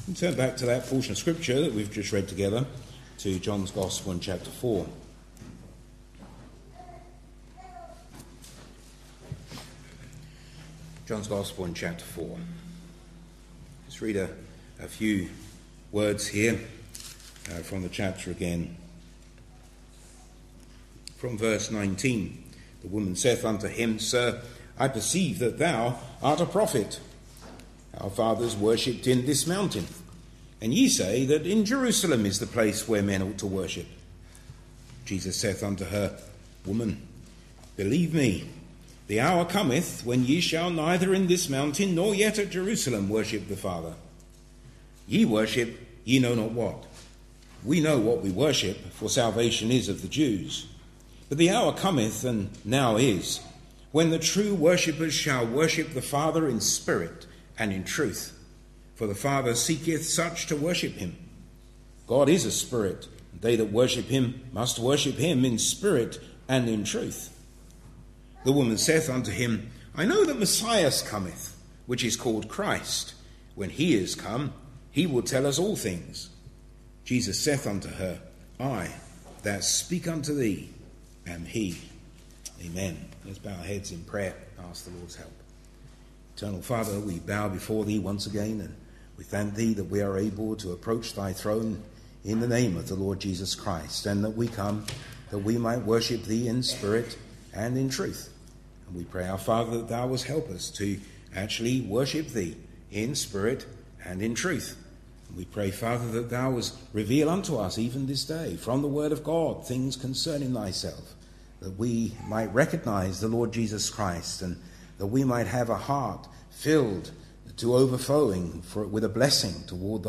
And turn back to that portion of Scripture that we've just read together, to John's Gospel in chapter 4. John's Gospel in chapter 4. Let's read a few words here from the chapter again. From verse 19, the woman saith unto him, Sir, I perceive that thou art a prophet. Our fathers worshipped in this mountain, and ye say that in Jerusalem is the place where men ought to worship. Jesus saith unto her, Woman, believe me, the hour cometh when ye shall neither in this mountain nor yet at Jerusalem worship the Father. Ye worship ye know not what. We know what we worship, for salvation is of the Jews. But the hour cometh, and now is, when the true worshippers shall worship the Father in spirit and in truth. For the Father seeketh such to worship him. God is a spirit, and they that worship him must worship him in spirit and in truth. The woman saith unto him, I know that Messiah cometh, which is called Christ. When he is come, he will tell us all things. Jesus saith unto her, I that speak unto thee am he. Amen. Let's bow our heads in prayer, ask the Lord's help. Eternal Father, we bow before thee once again, and we thank thee that we are able to approach thy throne in the name of the Lord Jesus Christ, and that we come that we might worship thee in spirit and in truth. And we pray, our Father, that thou wouldst help us to actually worship thee in spirit and in truth. And we pray, Father, that thou wouldst reveal unto us even this day from the word of God things concerning thyself, that we might recognize the Lord Jesus Christ, and that we might have a heart filled to overflowing with a blessing toward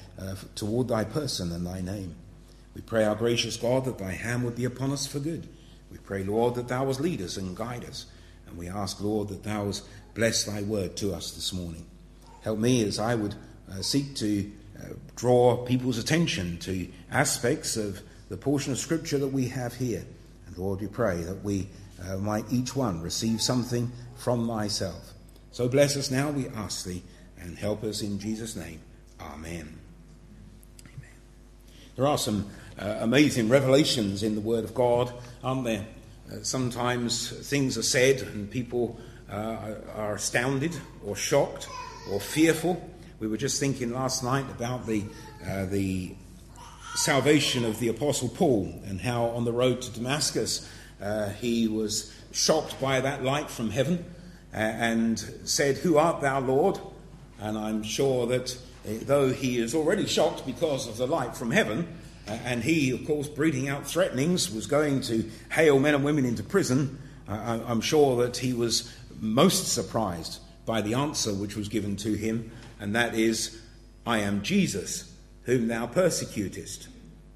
thy person and thy name. We pray, our gracious God, that thy hand would be upon us for good. We pray, Lord, that thou wouldst lead us and guide us. And we ask, Lord, that thou wouldst bless thy word to us this morning. Help me as I would seek to draw people's attention to aspects of the portion of Scripture that we have here. And Lord, we pray that we might each one receive something from thyself. So bless us now, we ask thee, and help us in Jesus' name. Amen. Amen. There are some amazing revelations in the Word of God, aren't there? Sometimes things are said and people are astounded or shocked or fearful. We were just thinking last night about the salvation of the Apostle Paul, and how on the road to Damascus he was shocked by that light from heaven and said, Who art thou, Lord? And I'm sure that though he is already shocked because of the light from heaven, and he, of course, breathing out threatenings, was going to hail men and women into prison, I'm sure that he was most surprised by the answer which was given to him, and that is, I am Jesus, whom thou persecutest.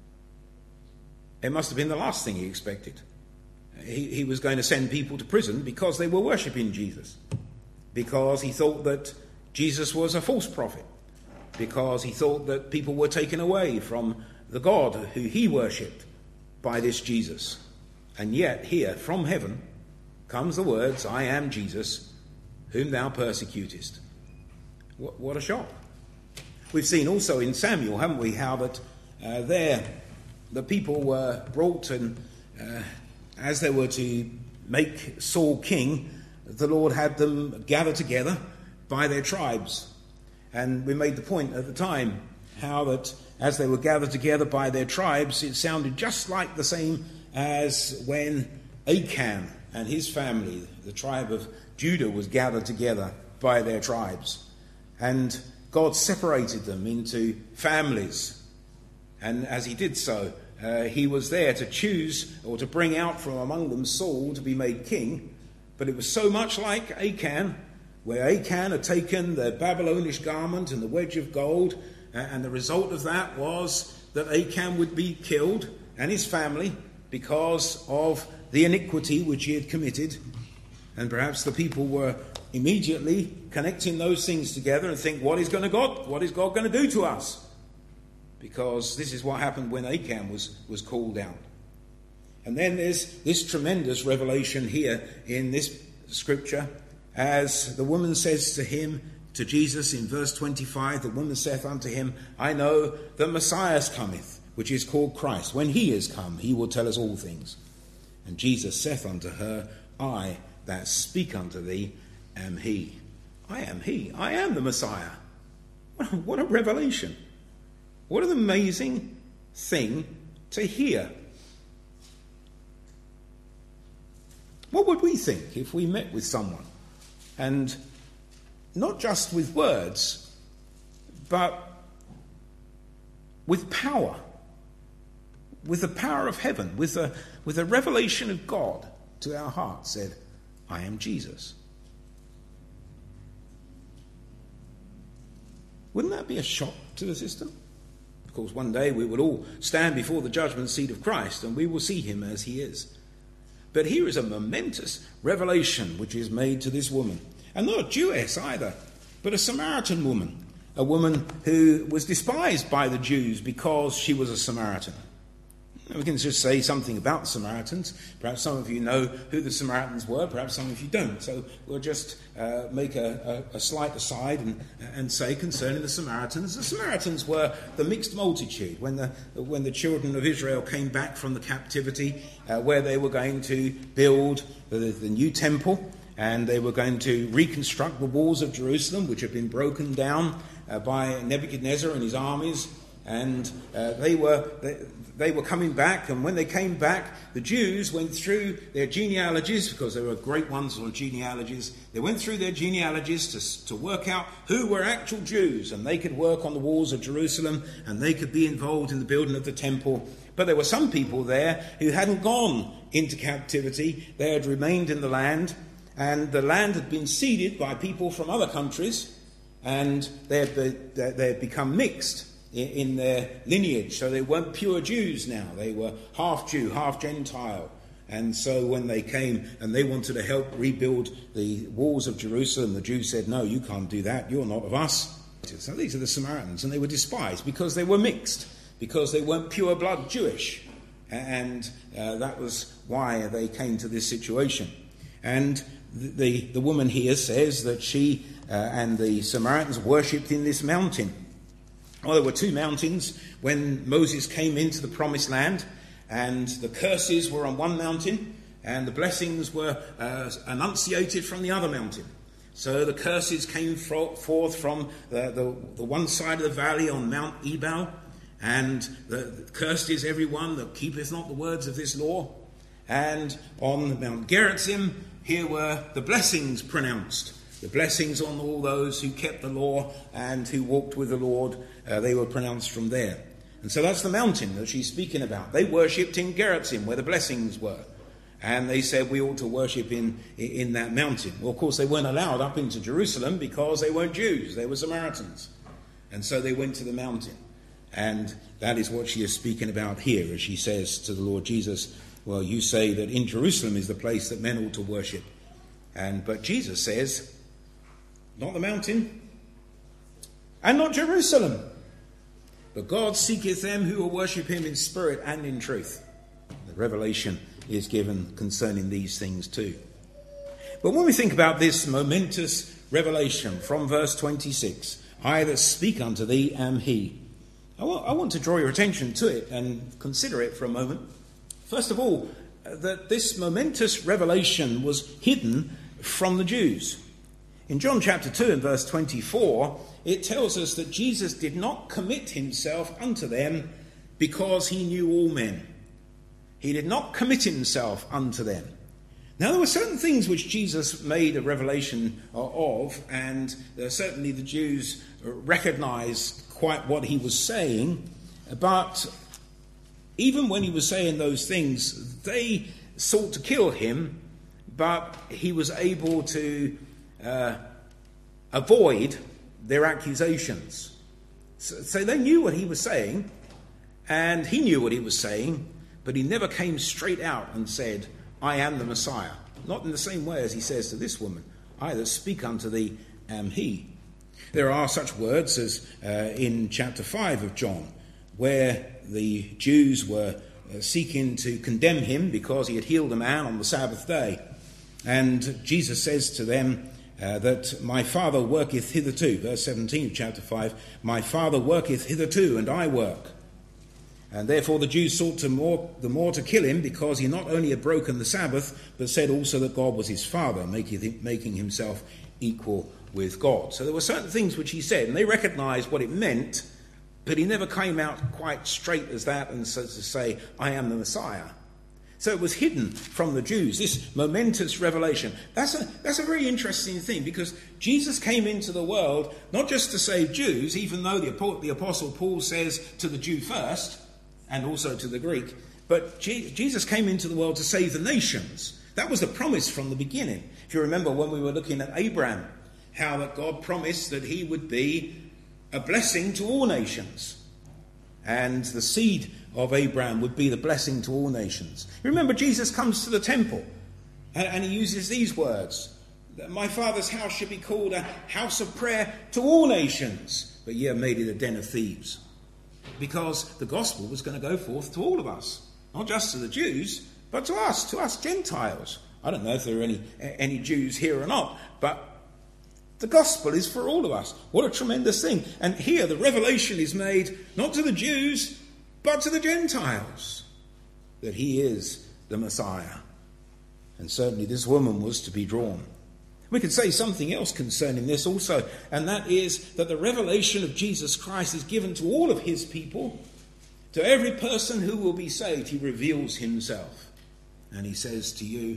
It must have been the last thing he expected. He was going to send people to prison because they were worshipping Jesus, because he thought that Jesus was a false prophet, because he thought that people were taken away from the God who he worshipped by this Jesus. And yet here from heaven comes the words, I am Jesus, whom thou persecutest. What a shock. We've seen also in Samuel, haven't we, how that there the people were brought, and as they were to make Saul king, the Lord had them gather together by their tribes. And we made the point at the time how that as they were gathered together by their tribes, it sounded just like the same as when Achan and his family, the tribe of Judah, was gathered together by their tribes. And God separated them into families. And as he did so, he was there to choose or to bring out from among them Saul to be made king. But it was so much like Achan, where Achan had taken the Babylonish garment and the wedge of gold, and the result of that was that Achan would be killed and his family because of the iniquity which he had committed. And perhaps the people were immediately connecting those things together and think, what is God going to do to us? Because this is what happened when Achan was called out. And then there's this tremendous revelation here in this scripture, as the woman says to him, to Jesus in verse 25, the woman saith unto him, I know that Messiah cometh, which is called Christ. When he is come, he will tell us all things. And Jesus saith unto her, I that speak unto thee am he. I am he. I am the Messiah. What a revelation. What an amazing thing to hear. What would we think if we met with someone and not just with words, but with power, with the power of heaven, with a revelation of God to our hearts, said, I am Jesus? Wouldn't that be a shock to the system? Of course, one day we will all stand before the judgment seat of Christ and we will see him as he is. But here is a momentous revelation which is made to this woman. And not a Jewess either, but a Samaritan woman. A woman who was despised by the Jews because she was a Samaritan. We can just say something about the Samaritans. Perhaps some of you know who the Samaritans were, perhaps some of you don't. So we'll just make a slight aside and say concerning the Samaritans were the mixed multitude. When the children of Israel came back from the captivity, where they were going to build the new temple, and they were going to reconstruct the walls of Jerusalem, which had been broken down by Nebuchadnezzar and his armies. And they were coming back, and when they came back, the Jews went through their genealogies, because there were great ones on genealogies. They went through their genealogies to work out who were actual Jews, and they could work on the walls of Jerusalem, and they could be involved in the building of the temple. But there were some people there who hadn't gone into captivity. They had remained in the land, and the land had been ceded by people from other countries, and they had become mixed in their lineage. So they weren't pure Jews now. They were half Jew, half Gentile. And so when they came and they wanted to help rebuild the walls of Jerusalem, the Jews said, no, you can't do that. You're not of us. So these are the Samaritans, and they were despised because they were mixed, because they weren't pure blood Jewish. And that was why they came to this situation. And the woman here says that she and the Samaritans worshipped in this mountain. Well, there were two mountains when Moses came into the promised land, and the curses were on one mountain and the blessings were enunciated from the other mountain. So the curses came forth from the one side of the valley on Mount Ebal, and cursed is everyone that keepeth not the words of this law. And on Mount Gerizim, here were the blessings pronounced. The blessings on all those who kept the law and who walked with the Lord, they were pronounced from there. And so that's the mountain that she's speaking about. They worshipped in Gerizim, where the blessings were. And they said we ought to worship in that mountain. Well, of course, they weren't allowed up into Jerusalem because they weren't Jews. They were Samaritans. And so they went to the mountain. And that is what she is speaking about here, as she says to the Lord Jesus, well, you say that in Jerusalem is the place that men ought to worship. But Jesus says, not the mountain, and not Jerusalem, but God seeketh them who will worship him in spirit and in truth. The revelation is given concerning these things too. But when we think about this momentous revelation from verse 26, I that speak unto thee am he, I want to draw your attention to it and consider it for a moment. First of all, that this momentous revelation was hidden from the Jews. In John chapter 2 and verse 24, it tells us that Jesus did not commit himself unto them because he knew all men. He did not commit himself unto them. Now, there were certain things which Jesus made a revelation of, and certainly the Jews recognized quite what he was saying, but even when he was saying those things, they sought to kill him, but he was able to avoid their accusations. So they knew what he was saying, and he knew what he was saying, but he never came straight out and said, I am the Messiah. Not in the same way as he says to this woman, I that speak unto thee am he. There are such words as in chapter 5 of John, where the Jews were seeking to condemn him because he had healed a man on the Sabbath day. And Jesus says to them, that my Father worketh hitherto. Verse 17 of chapter 5, my Father worketh hitherto, and I work. And therefore the Jews sought the more to kill him, because he not only had broken the Sabbath, but said also that God was his Father, making himself equal with God. So there were certain things which he said, and they recognized what it meant, but he never came out quite straight as that and so to say, I am the Messiah. So it was hidden from the Jews, this momentous revelation. That's a very interesting thing, because Jesus came into the world not just to save Jews, even though the Apostle Paul says to the Jew first, and also to the Greek, but Jesus came into the world to save the nations. That was the promise from the beginning. If you remember when we were looking at Abraham, how that God promised that he would be a blessing to all nations. And the seed of Abraham would be the blessing to all nations. Remember, Jesus comes to the temple and he uses these words. My Father's house should be called a house of prayer to all nations, but ye have made it a den of thieves. Because the gospel was going to go forth to all of us, not just to the Jews, but to us Gentiles. I don't know if there are any Jews here or not, but the gospel is for all of us. What a tremendous thing. And here the revelation is made not to the Jews, but to the Gentiles, that he is the Messiah. And certainly this woman was to be drawn. We could say something else concerning this also, and that is that the revelation of Jesus Christ is given to all of his people. To every person who will be saved, he reveals himself. And he says to you,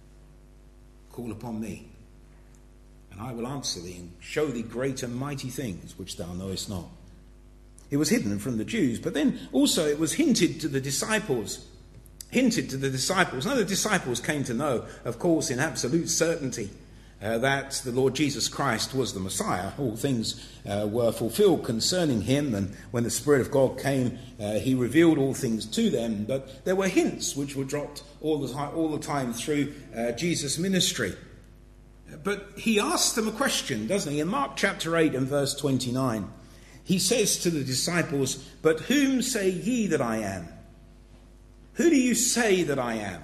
call upon me, and I will answer thee and show thee great and mighty things which thou knowest not. It was hidden from the Jews, but then also it was hinted to the disciples. Now the disciples came to know, of course, in absolute certainty, that the Lord Jesus Christ was the Messiah. All things were fulfilled concerning him, and when the Spirit of God came, he revealed all things to them. But there were hints which were dropped all the time through Jesus' ministry. But he asks them a question, doesn't he? In Mark chapter 8 and verse 29, he says to the disciples, but whom say ye that I am? Who do you say that I am?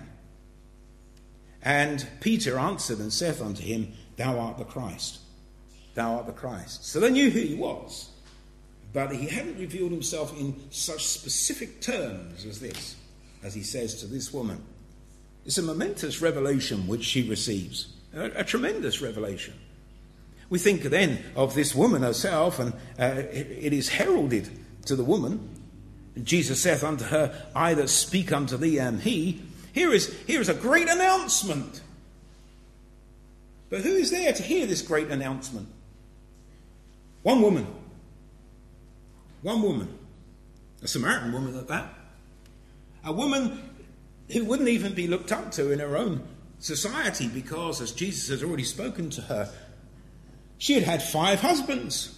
And Peter answered and saith unto him, thou art the Christ. Thou art the Christ. So they knew who he was, but he hadn't revealed himself in such specific terms as this, as he says to this woman. It's a momentous revelation which she receives, a tremendous revelation. We think then of this woman herself, and it is heralded to the woman. Jesus saith unto her, I that speak unto thee am he. Here is a great announcement. But who is there to hear this great announcement? One woman. One woman. A Samaritan woman at that. A woman who wouldn't even be looked up to in her own society, because, as Jesus has already spoken to her, she had had 5 husbands.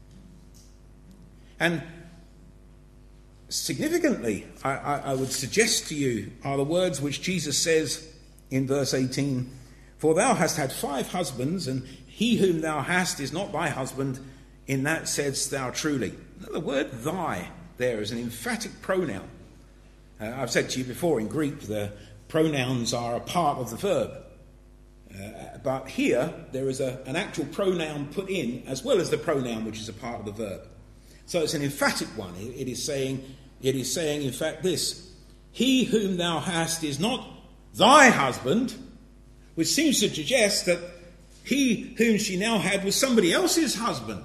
And significantly, I would suggest to you, are the words which Jesus says in verse 18, for thou hast had 5 husbands, and he whom thou hast is not thy husband, in that saidst thou truly. The word thy there is an emphatic pronoun. I've said to you before, in Greek, the pronouns are a part of the verb. But here, there is an actual pronoun put in, as well as the pronoun which is a part of the verb. So it's an emphatic one. It is saying, in fact, this: he whom thou hast is not thy husband, which seems to suggest that he whom she now had was somebody else's husband.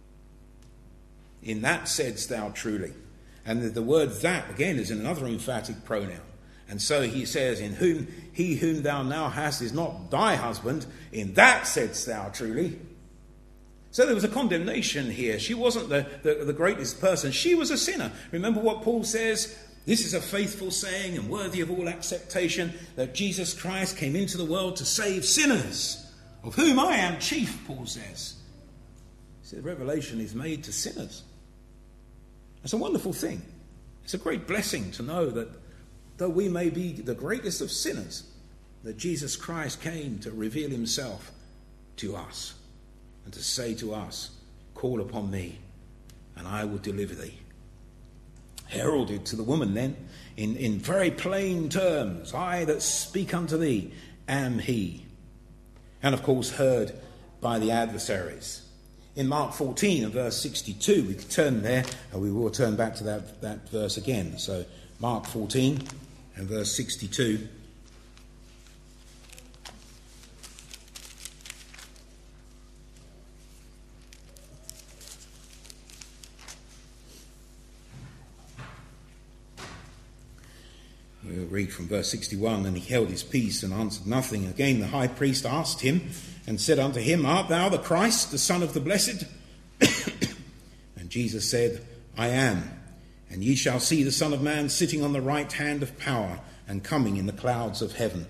In that saidst thou truly. And the word that, again, is another emphatic pronoun. And so he says, he whom thou now hast is not thy husband, in that saidst thou truly. So there was a condemnation here. She wasn't the greatest person. She was a sinner. Remember what Paul says? This is a faithful saying and worthy of all acceptation, that Jesus Christ came into the world to save sinners, of whom I am chief, Paul says. So the revelation is made to sinners. It's a wonderful thing. It's a great blessing to know that though we may be the greatest of sinners, that Jesus Christ came to reveal himself to us and to say to us, call upon me and I will deliver thee. Heralded to the woman then in very plain terms, I that speak unto thee am he. And of course heard by the adversaries. In Mark 14 and verse 62, we could turn there, and we will turn back to that verse again. So Mark 14 and verse 62. We'll read from verse 61, and he held his peace and answered nothing. Again the high priest asked him and said unto him, Art thou the Christ, the Son of the Blessed? And Jesus said, I am. And ye shall see the Son of Man sitting on the right hand of power and coming in the clouds of heaven.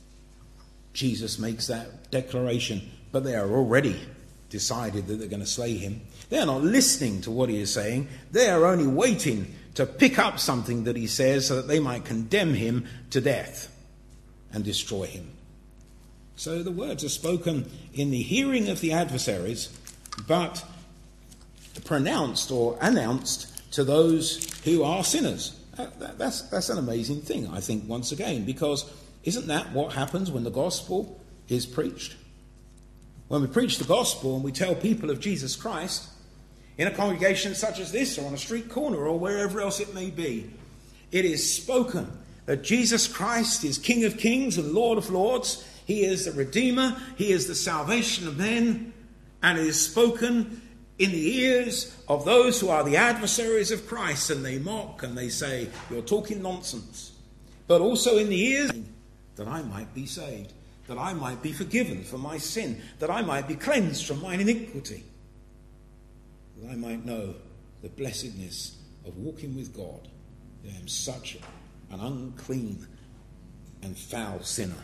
Jesus makes that declaration, but they are already decided that they're going to slay him. They're not listening to what he is saying. They are only waiting to pick up something that he says so that they might condemn him to death and destroy him. So the words are spoken in the hearing of the adversaries, but pronounced or announced to those who are sinners. That's an amazing thing, I think, once again, because isn't that what happens when the gospel is preached? When we preach the gospel and we tell people of Jesus Christ, in a congregation such as this, or on a street corner, or wherever else it may be, it is spoken that Jesus Christ is King of Kings and Lord of Lords. He is the Redeemer. He is the salvation of men. And it is spoken in the ears of those who are the adversaries of Christ, and they mock and they say, you're talking nonsense. But also in the ears that I might be saved, that I might be forgiven for my sin, that I might be cleansed from mine iniquity, that I might know the blessedness of walking with God. I am such an unclean and foul sinner.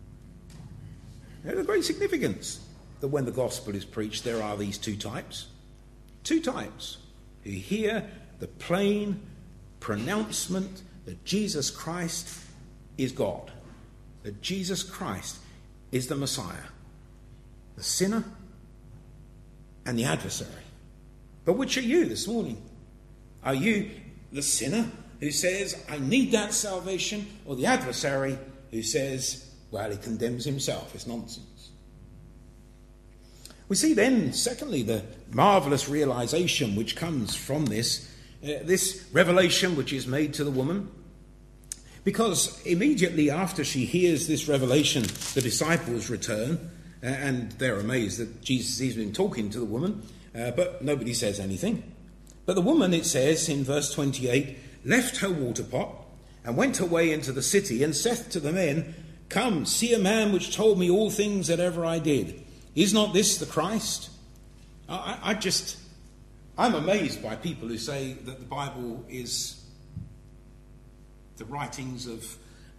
There's a great significance that when the gospel is preached, there are these two types. Two types who hear the plain pronouncement that Jesus Christ is God, that Jesus Christ is the Messiah, the sinner and the adversary. But which are you this morning? Are you the sinner who says, I need that salvation, or the adversary who says, well, he condemns himself, it's nonsense? We see then, secondly, the marvellous realization which comes from this revelation which is made to the woman. Because immediately after she hears this revelation, the disciples return, and they're amazed that Jesus has been talking to the woman, but nobody says anything. But the woman, it says in verse 28, left her water pot and went away into the city and saith to the men, Come, see a man which told me all things that ever I did. Is not this the Christ? I'm amazed by people who say that the Bible is the writings of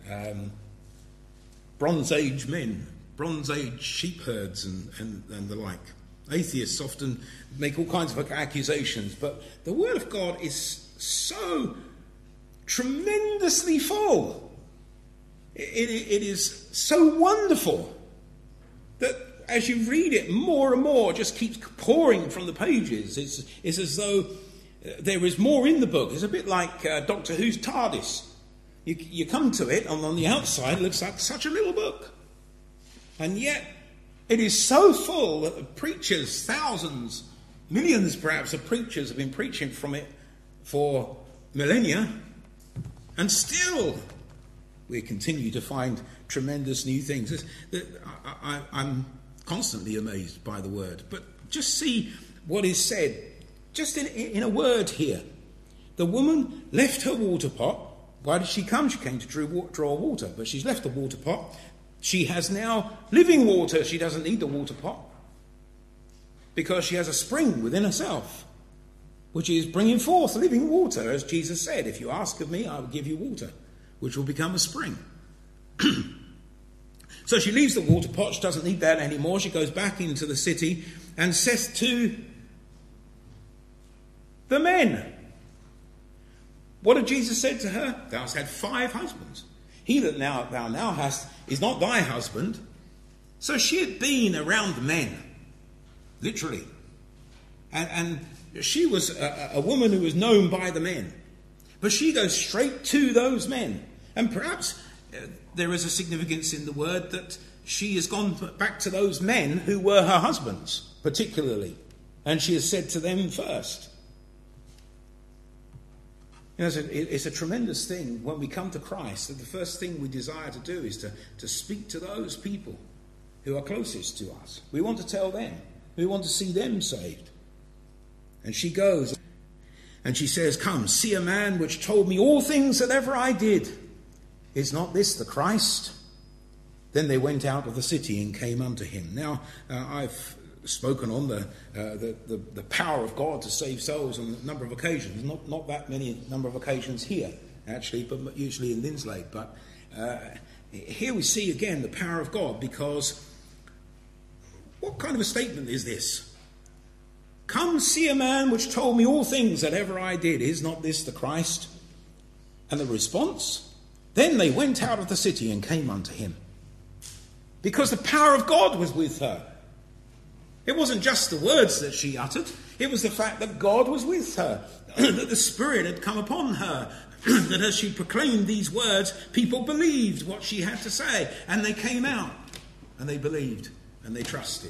Bronze Age men, Bronze Age sheep herds and the like. Atheists often make all kinds of accusations, but the Word of God is so tremendously full. It is so wonderful that as you read it, more and more just keeps pouring from the pages. It's as though there is more in the book. It's a bit like Doctor Who's TARDIS. You come to it, and on the outside it looks like such a little book. And yet it is so full that the preachers, thousands, millions perhaps of preachers have been preaching from it for millennia, and still we continue to find tremendous new things. I'm constantly amazed by the word. But just see what is said, just in a word here. The woman left her water pot. Why did she come? She came to draw water, but she's left the water pot. She has now living water. She doesn't need the water pot because she has a spring within herself, which is bringing forth living water, as Jesus said, if you ask of me, I will give you water, which will become a spring. So she leaves the water pot. She doesn't need that anymore. She goes back into the city and says to the men, what had Jesus said to her? Thou hast had 5 husbands. He that thou now hast is not thy husband. So she had been around the men, literally. And she was a woman who was known by the men. But she goes straight to those men. And perhaps there is a significance in the word that she has gone back to those men who were her husbands, particularly, and she has said to them first. You know, it's a tremendous thing when we come to Christ that the first thing we desire to do is to speak to those people who are closest to us. We want to tell them. We want to see them saved. And she goes and she says, "Come, see a man which told me all things that ever I did. Is not this the Christ?" Then they went out of the city and came unto him. Now, I've spoken on the power of God to save souls on a number of occasions. Not that many number of occasions here, actually, but usually in Lindslade. But here we see again the power of God, because what kind of a statement is this? "Come see a man which told me all things that ever I did. Is not this the Christ?" And the response? Then they went out of the city and came unto him. Because the power of God was with her. It wasn't just the words that she uttered. It was the fact that God was with her, that the Spirit had come upon her, that as she proclaimed these words, people believed what she had to say. And they came out and they believed and they trusted.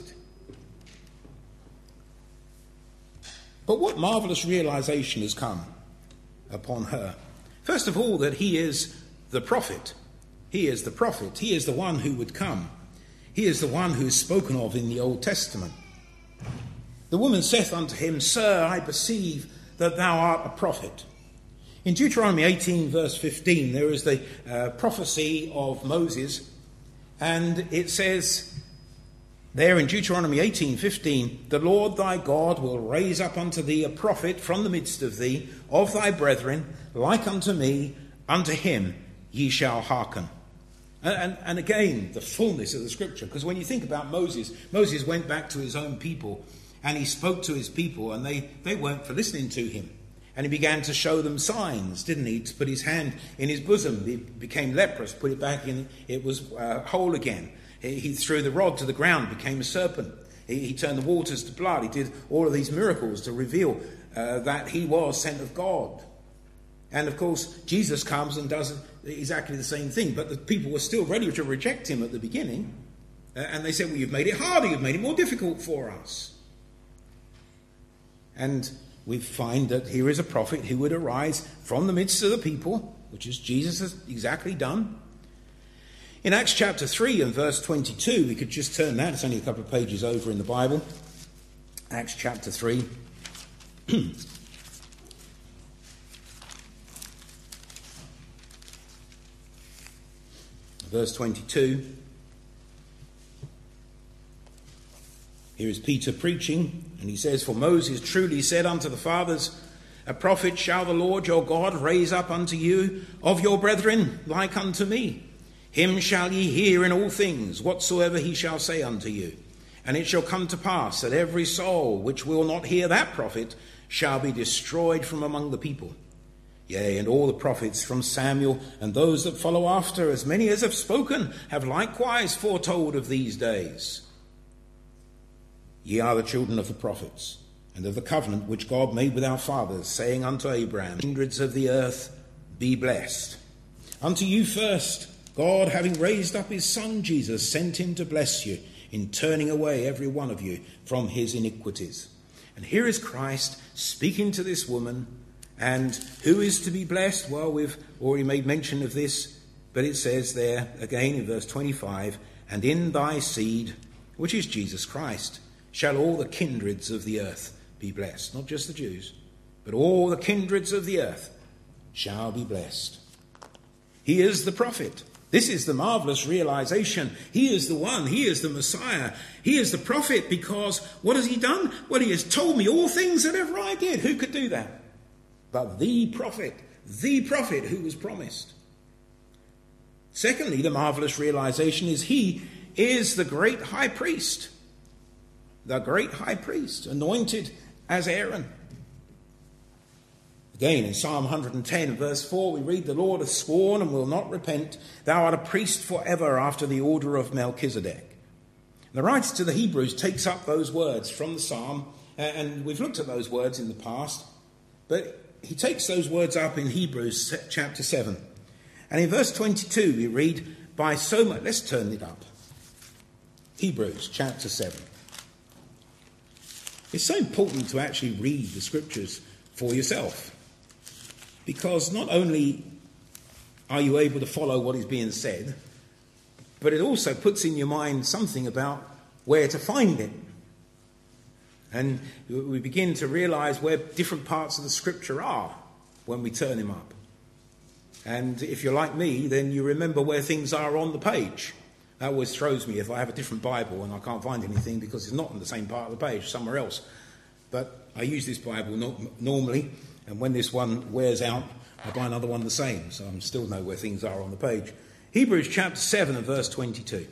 But what marvellous realization has come upon her? First of all, that he is the prophet. He is the prophet. He is the one who would come. He is the one who is spoken of in the Old Testament. The woman saith unto him, "Sir, I perceive that thou art a prophet." In Deuteronomy 18 verse 15 there is the prophecy of Moses, and it says there in Deuteronomy 18:15, "The Lord thy God will raise up unto thee a prophet from the midst of thee, of thy brethren, like unto me, unto him ye shall hearken." And again, the fullness of the scripture, because when you think about Moses went back to his own people, and he spoke to his people, and they weren't for listening to him. And he began to show them signs, didn't he? To put his hand in his bosom, he became leprous, put it back in, it was whole again. He threw the rod to the ground, became a serpent. He turned the waters to blood. He did all of these miracles to reveal that he was sent of God. And of course, Jesus comes and does exactly the same thing. But the people were still ready to reject him at the beginning. And they said, "Well, you've made it harder. You've made it more difficult for us." And we find that here is a prophet who would arise from the midst of the people, which is Jesus has exactly done. In Acts chapter 3 and verse 22, we could just turn that. It's only a couple of pages over in the Bible. Acts chapter 3. Verse 22. Here is Peter preaching, and he says, "For Moses truly said unto the fathers, A prophet shall the Lord your God raise up unto you of your brethren, like unto me. Him shall ye hear in all things, whatsoever he shall say unto you. And it shall come to pass that every soul which will not hear that prophet shall be destroyed from among the people. Yea, and all the prophets from Samuel and those that follow after, as many as have spoken, have likewise foretold of these days. Ye are the children of the prophets, and of the covenant which God made with our fathers, saying unto Abraham, Kindreds of the earth, be blessed. Unto you first, God, having raised up his Son Jesus, sent him to bless you, in turning away every one of you from his iniquities. And here is Christ speaking to this woman, and who is to be blessed? Well, we've already made mention of this, but it says there, again in verse 25, and in thy seed, which is Jesus Christ, shall all the kindreds of the earth be blessed. Not just the Jews, but all the kindreds of the earth shall be blessed. He is the prophet. This is the marvelous realization. He is the one. He is the Messiah. He is the prophet, because what has he done? Well, he has told me all things that ever I did. Who could do that? But the prophet who was promised. Secondly, the marvelous realization is he is the great high priest. The great high priest, anointed as Aaron. Again, in Psalm 110, verse 4, we read, The Lord hath sworn and will not repent. Thou art a priest forever after the order of Melchizedek. The writer to the Hebrews takes up those words from the psalm, and we've looked at those words in the past, but he takes those words up in Hebrews chapter 7. And in verse 22, we read, by so much, let's turn it up. Hebrews chapter 7. It's so important to actually read the scriptures for yourself, because not only are you able to follow what is being said, but it also puts in your mind something about where to find it. And we begin to realize where different parts of the scripture are when we turn them up. And if you're like me, then you remember where things are on the page. That always throws me if I have a different Bible and I can't find anything because it's not on the same part of the page, somewhere else. But I use this Bible normally, and when this one wears out, I buy another one the same, so I still know where things are on the page. Hebrews chapter 7 and verse 22.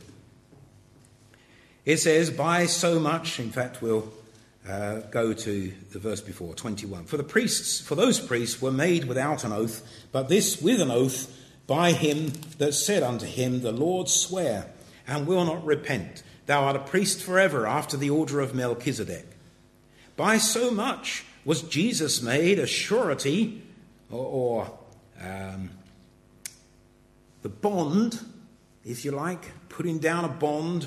It says, by so much, in fact we'll go to the verse before, 21. For those priests were made without an oath, but this with an oath by him that said unto him, the Lord swear, and will not repent. Thou art a priest forever after the order of Melchizedek. By so much was Jesus made a surety, or the bond, if you like, putting down a bond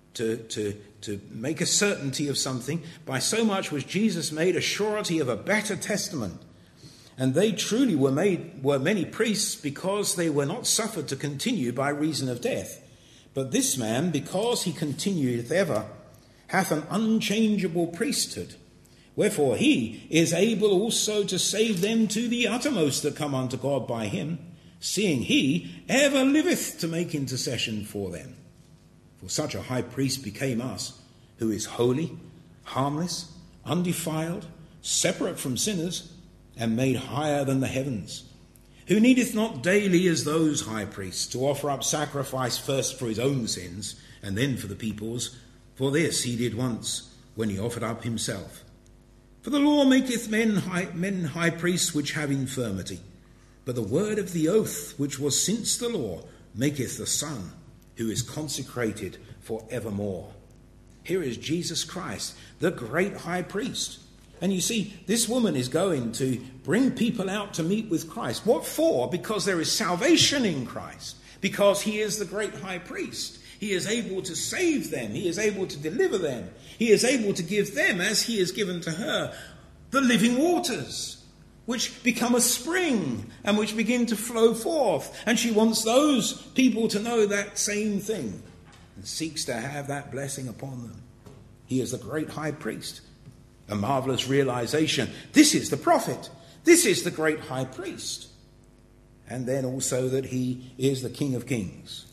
to make a certainty of something. By so much was Jesus made a surety of a better testament. And they truly were many priests, because they were not suffered to continue by reason of death. But this man, because he continueth ever, hath an unchangeable priesthood. Wherefore he is able also to save them to the uttermost that come unto God by him, seeing he ever liveth to make intercession for them. For such a high priest became us, who is holy, harmless, undefiled, separate from sinners, and made higher than the heavens, who needeth not daily as those high priests to offer up sacrifice first for his own sins, and then for the people's. For this he did once, when he offered up himself. For the law maketh men high priests which have infirmity, but the word of the oath which was since the law maketh the Son, who is consecrated for evermore. Here is Jesus Christ, the great high priest. And you see, this woman is going to bring people out to meet with Christ. What for? Because there is salvation in Christ. Because he is the great high priest. He is able to save them. He is able to deliver them. He is able to give them, as he has given to her, the living waters, which become a spring and which begin to flow forth. And she wants those people to know that same thing and seeks to have that blessing upon them. He is the great high priest. A marvelous realization. This is the prophet. This is the great high priest. And then also that he is the King of Kings.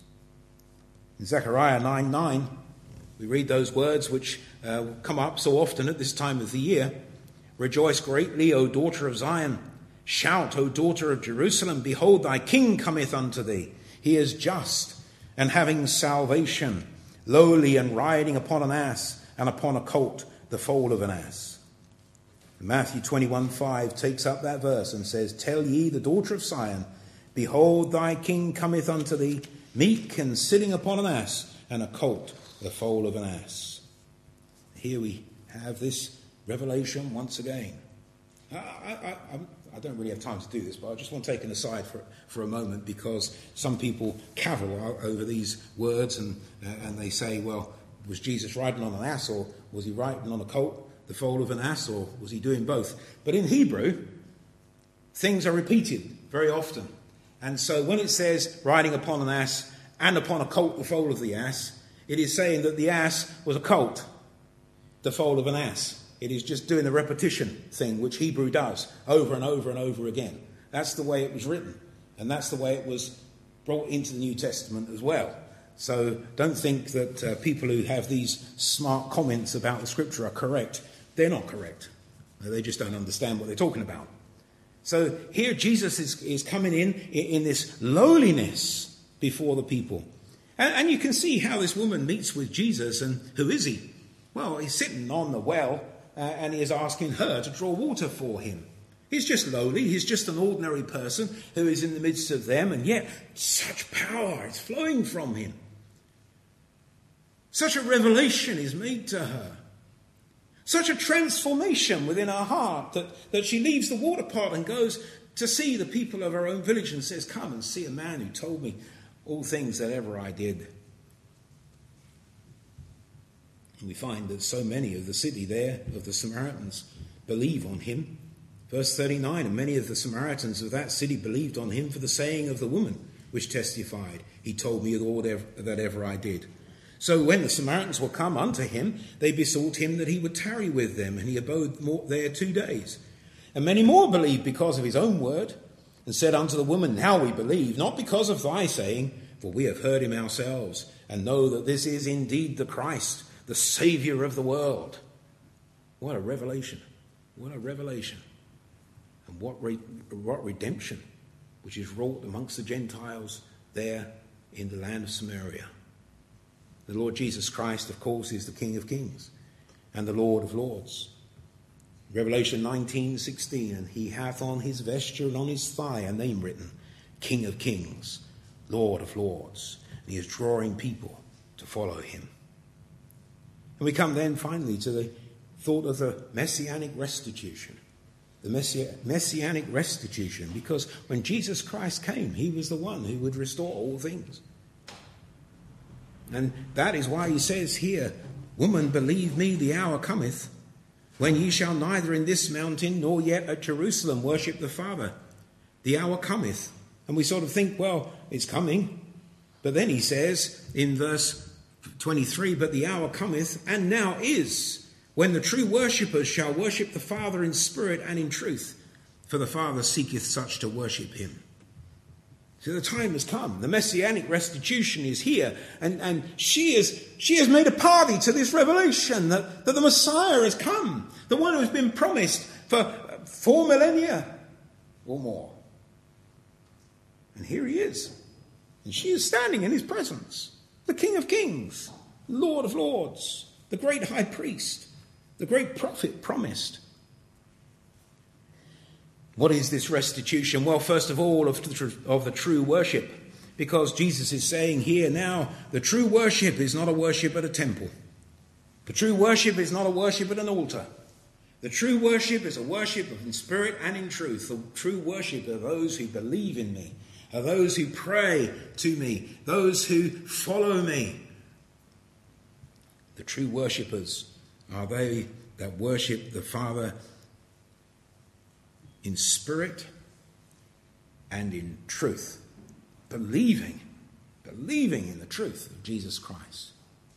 In Zechariah 9:9, we read those words which come up so often at this time of the year. Rejoice greatly, O daughter of Zion. Shout, O daughter of Jerusalem. Behold, thy king cometh unto thee. He is just and having salvation, lowly and riding upon an ass, and upon a colt, the foal of an ass. Matthew 21:5 takes up that verse and says, Tell ye the daughter of Zion, behold, thy king cometh unto thee, meek and sitting upon an ass, and a colt, the foal of an ass. Here we have this revelation once again. I don't really have time to do this, but I just want to take an aside for a moment, because some people cavil over these words and they say, well, was Jesus riding on an ass, or was he riding on a colt, the foal of an ass, or was he doing both? But in Hebrew, things are repeated very often. And so when it says riding upon an ass and upon a colt, the foal of the ass, it is saying that the ass was a colt, the foal of an ass. It is just doing the repetition thing, which Hebrew does over and over and over again. That's the way it was written. And that's the way it was brought into the New Testament as well. So don't think that people who have these smart comments about the scripture are correct. They're not correct. They just don't understand what they're talking about. So here Jesus is coming in this lowliness before the people. And you can see how this woman meets with Jesus. And who is he? Well, he's sitting on the well. And he is asking her to draw water for him. He's just lowly. He's just an ordinary person who is in the midst of them. And yet, such power is flowing from him. Such a revelation is made to her. Such a transformation within her heart that she leaves the water pot and goes to see the people of her own village and says, come and see a man who told me all things that ever I did. And we find that so many of the city there, of the Samaritans, believe on him. Verse 39, and many of the Samaritans of that city believed on him for the saying of the woman, which testified, he told me all that ever I did. So when the Samaritans were come unto him, they besought him that he would tarry with them, and he abode there 2 days. And many more believed because of his own word, and said unto the woman, now we believe, not because of thy saying, for we have heard him ourselves, and know that this is indeed the Christ, the Saviour of the world. What a revelation. What a revelation. And what redemption, which is wrought amongst the Gentiles there in the land of Samaria. The Lord Jesus Christ, of course, is the King of Kings and the Lord of Lords. Revelation 19:16, and he hath on his vesture and on his thigh a name written, King of Kings, Lord of Lords. And he is drawing people to follow him. And we come then finally to the thought of the messianic restitution. The messianic restitution, because when Jesus Christ came, he was the one who would restore all things. And that is why he says here, woman, believe me, the hour cometh, when ye shall neither in this mountain nor yet at Jerusalem worship the Father. The hour cometh. And we sort of think, well, it's coming. But then he says in verse 23, but the hour cometh, and now is, when the true worshippers shall worship the Father in spirit and in truth, for the Father seeketh such to worship him. So the time has come. The messianic restitution is here. And she has made a party to this revelation that the Messiah has come. The one who has been promised for 4 millennia or more. And here he is. And she is standing in his presence. The King of Kings, Lord of Lords, the great high priest, the great prophet promised. What is this restitution? Well, first of all, of the true worship. Because Jesus is saying here now, the true worship is not a worship at a temple. The true worship is not a worship at an altar. The true worship is a worship in spirit and in truth. The true worship are those who believe in me, are those who pray to me, those who follow me. The true worshippers are they that worship the Father in spirit and in truth, believing in the truth of Jesus Christ.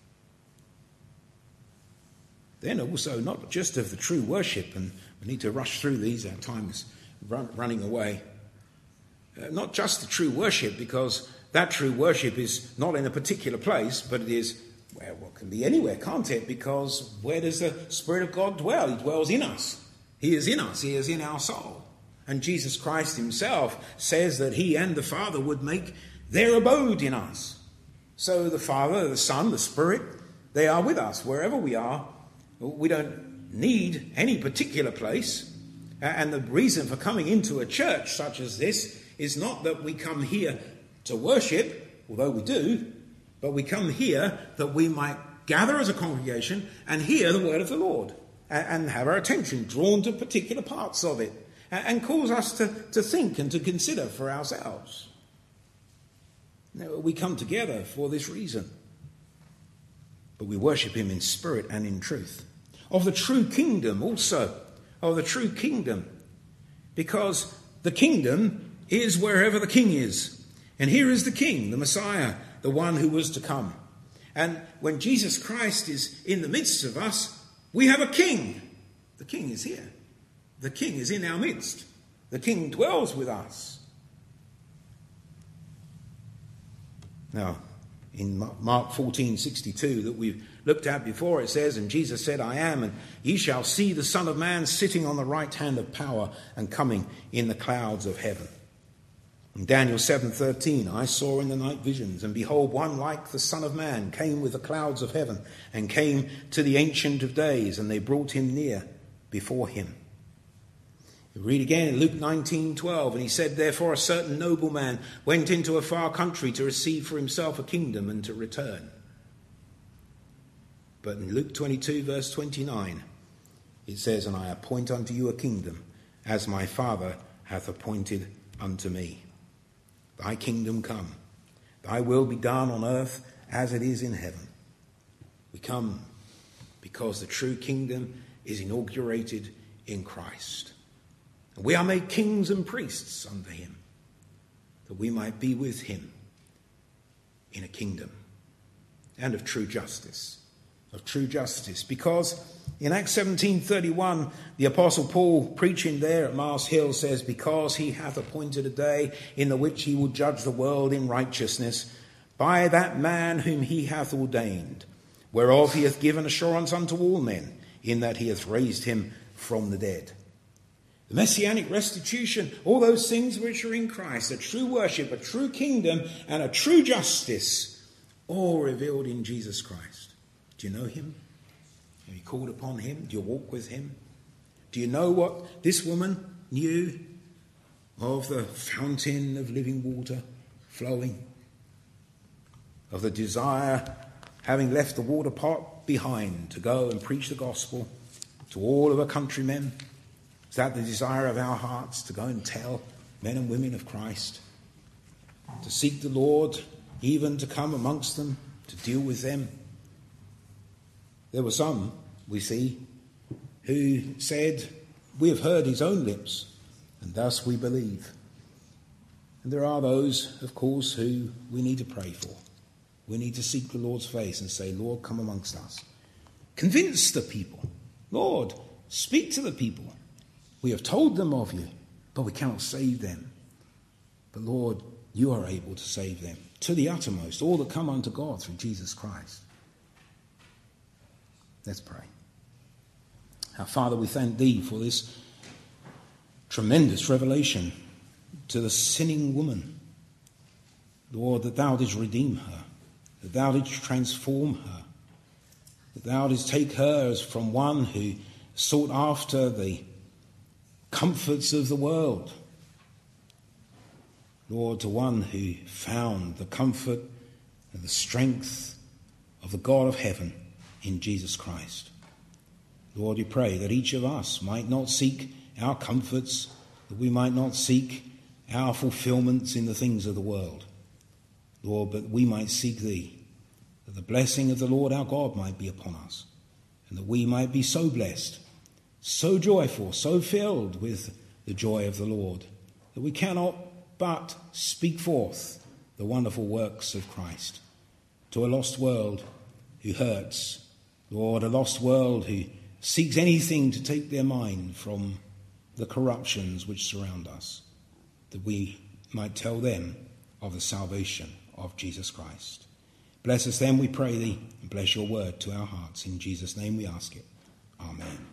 Then also not just of the true worship, and we need to rush through these, our time is running away. Not just the true worship, because that true worship is not in a particular place, but it is, well, it can be anywhere, can't it? Because where does the Spirit of God dwell? He dwells in us. He is in us. He is in our soul. And Jesus Christ himself says that he and the Father would make their abode in us. So the Father, the Son, the Spirit, they are with us wherever we are. We don't need any particular place. And the reason for coming into a church such as this is not that we come here to worship, although we do, but we come here that we might gather as a congregation and hear the word of the Lord and have our attention drawn to particular parts of it and cause us to think and to consider for ourselves. No, we come together for this reason. But we worship him in spirit and in truth. Of the true kingdom also. Of the true kingdom. Because the kingdom is wherever the king is. And here is the king, the Messiah, the one who was to come. And when Jesus Christ is in the midst of us, we have a king. The king is here. The king is in our midst. The king dwells with us. Now, in Mark 14:62 that we've looked at before, it says, and Jesus said, I am, and ye shall see the Son of Man sitting on the right hand of power and coming in the clouds of heaven. In Daniel 7:13, I saw in the night visions, and behold, one like the Son of Man came with the clouds of heaven and came to the Ancient of Days, and they brought him near before him. You read again in Luke 19:12, and he said, therefore a certain nobleman went into a far country to receive for himself a kingdom and to return. But in Luke 22 verse 29, it says, and I appoint unto you a kingdom, as my Father hath appointed unto me. Thy kingdom come, thy will be done on earth as it is in heaven. We come because the true kingdom is inaugurated in Christ. And we are made kings and priests under him, that we might be with him in a kingdom and of true justice. Because in Acts 17:31, the Apostle Paul, preaching there at Mars Hill, says, because he hath appointed a day in the which he will judge the world in righteousness by that man whom he hath ordained, whereof he hath given assurance unto all men, in that he hath raised him from the dead. The messianic restitution, all those things which are in Christ, a true worship, a true kingdom, and a true justice, all revealed in Jesus Christ. Do you know him? Have you called upon him? Do you walk with him? Do you know what this woman knew of the fountain of living water flowing? Of the desire, having left the water pot behind, to go and preach the gospel to all of her countrymen? Is that the desire of our hearts, to go and tell men and women of Christ? To seek the Lord, even to come amongst them, to deal with them? There were some, we see, who said, we have heard his own lips, and thus we believe. And there are those, of course, who we need to pray for. We need to seek the Lord's face and say, Lord, come amongst us. Convince the people. Lord, speak to the people. We have told them of you, but we cannot save them. But Lord, you are able to save them to the uttermost, all that come unto God through Jesus Christ. Let's pray. Our Father, we thank thee for this tremendous revelation to the sinning woman. Lord, that thou didst redeem her, that thou didst transform her, that thou didst take her as from one who sought after the comforts of the world, Lord, to one who found the comfort and the strength of the God of heaven in Jesus Christ. Lord, we pray that each of us might not seek our comforts, that we might not seek our fulfillments in the things of the world, Lord, but we might seek thee, that the blessing of the Lord our God might be upon us, and that we might be so blessed, so joyful, so filled with the joy of the Lord, that we cannot but speak forth the wonderful works of Christ to a lost world who hurts, Lord, a lost world who seeks anything to take their mind from the corruptions which surround us, that we might tell them of the salvation of Jesus Christ. Bless us then, we pray thee, and bless your word to our hearts. In Jesus' name we ask it. Amen.